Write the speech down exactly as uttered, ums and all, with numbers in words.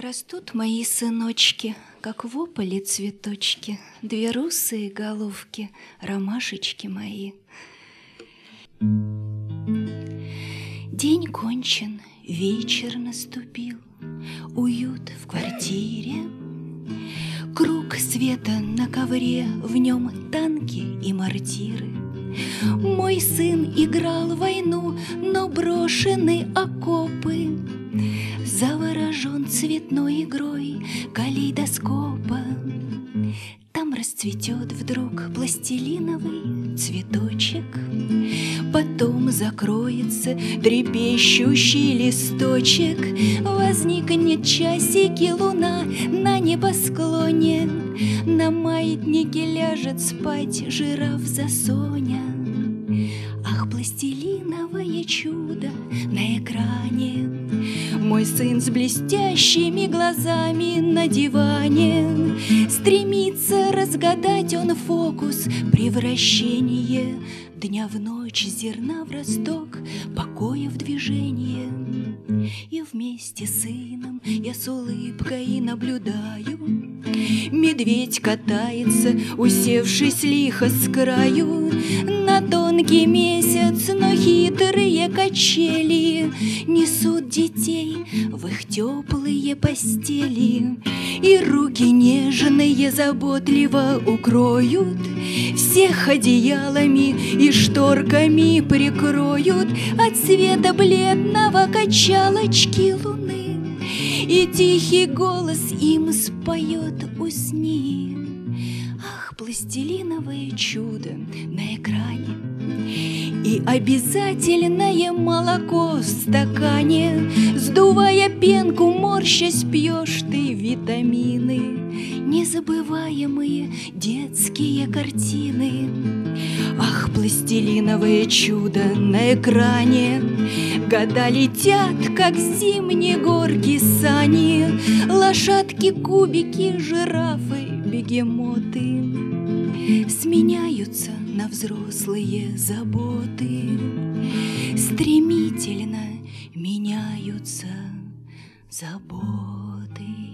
Растут мои сыночки, как в ополе цветочки, две русые головки, ромашечки мои. День кончен, вечер наступил, уют в квартире. Круг света на ковре, в нем танки и мортиры. Мой сын играл в войну, но брошены окопы. Заворожен цветной игрой калейдоскопа. Там расцветет вдруг пластилиновый цветочек, потом закроется трепещущий листочек. Возникнет часики луна на небосклоне, на маятнике ляжет спать жираф-засоня. Ах, пластилиновое чудо на экране, мой сын с блестящими глазами на диване. Стремится разгадать он фокус превращения дня в ночь, зерна в росток, покоя в движение. И вместе с сыном я с улыбкой наблюдаю. Медведь катается, усевшись лихо с краю, на тонкий месяц, но хитрые качели несут детей в их теплые постели. И руки нежные заботливо укроют, всех одеялами и шторками прикроют от света бледного качалочки луны. И тихий голос им споет: усни. Ах, пластилиновое чудо на экране, и обязательное молоко в стакане. Сдувая пенку, морщась, пьешь ты витамины. Незабываемые детские картины. Ах, пластилиновое чудо на экране, года летят, как зимние горки сани. Лошадки, кубики, жирафы, бегемоты сменяются на взрослые заботы. Стремительно меняются заботы.